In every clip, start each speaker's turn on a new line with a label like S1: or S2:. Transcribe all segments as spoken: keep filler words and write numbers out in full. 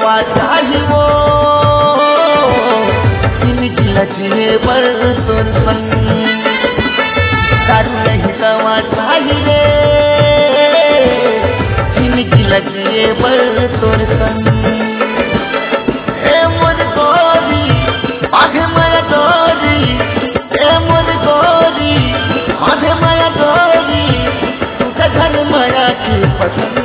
S1: दवा चाहिए जिंदगी लगे पर तोर संग दारू नहीं दवा चाहिए जिंदगी लगे पर तोर संग ए मोर गोरी आधे माया गोरी ए मोर गोरी आधे माया गोरी तुझे घर माया की पसंद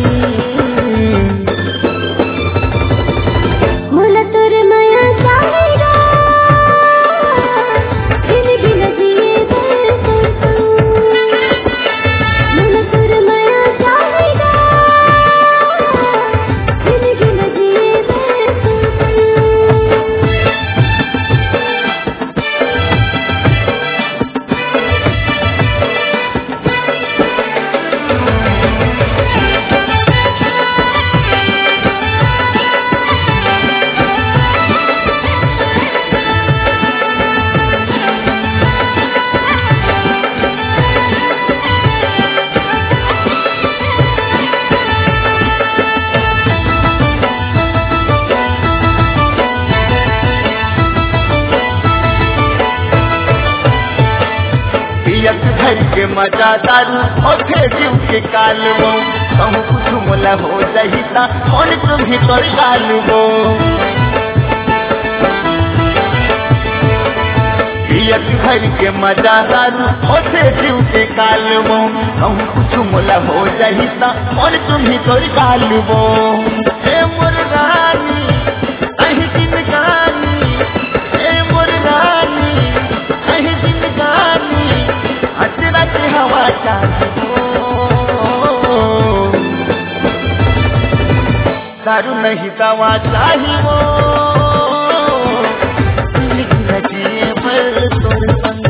S1: घर के मजा दारू ओठे जीव के कालवो कहूँ कुछ मोला हो जाहिता कौन तुम्हें तोर गालवो घर के मजा दारू ओठे जीव के कालवो कहूँ कुछ मोला हो जाहिता कौन तुम्हें तोर गालवो हे मोर रानी अहि दिन गानी हे मोर रानी अहि दिन गानी हसरा के हवा चाहिए दारू नहीं दवा चाहिए जिंदगी लगे पर तोर संग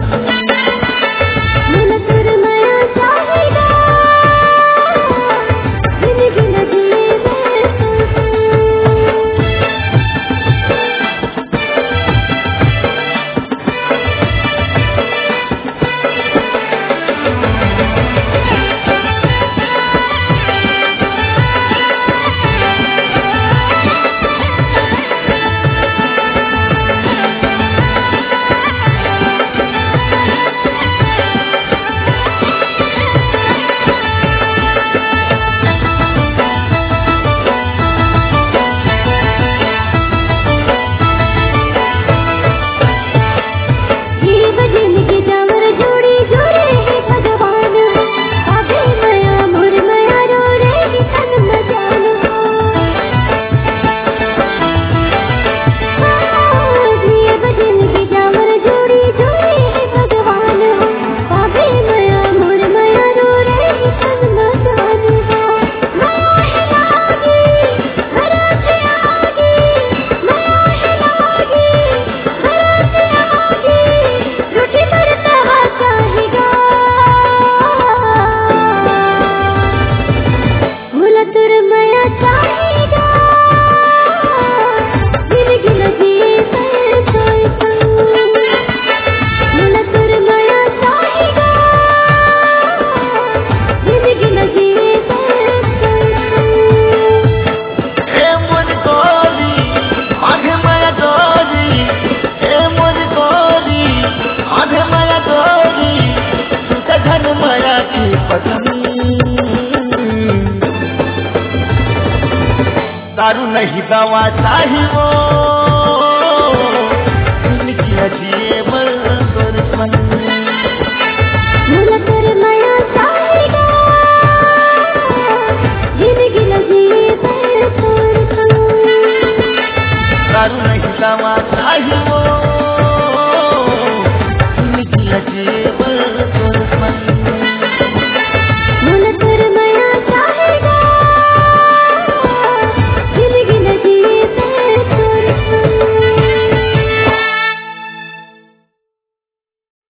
S1: दारू नहीं दवा चाहिए।